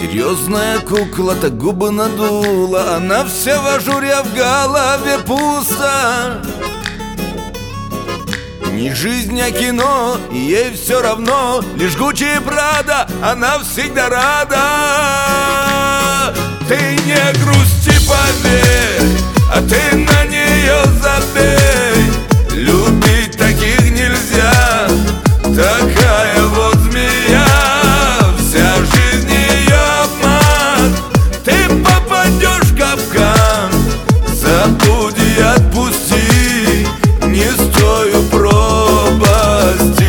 Серьезная кукла, так губы надула, она вся в ажуре, а в голове пусто. Не жизнь, а кино, и ей все равно. Лишь Гуччи и Прада, она всегда рада. Ты не грусти, поверь, а ты на нее забей. Любить таких нельзя, такая вот змея. Вся жизнь ее обман, ты попадешь в капкан. Забудь и отпусти, не стою пропасти.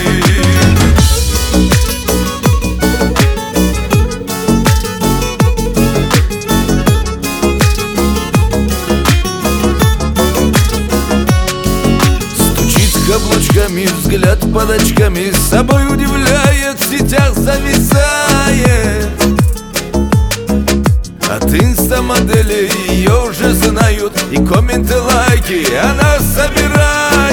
Каблучками, взгляд под очками, с собой удивляет, в сетях зависает. От инстамодели ее уже знают, и комменты, лайки она собирает.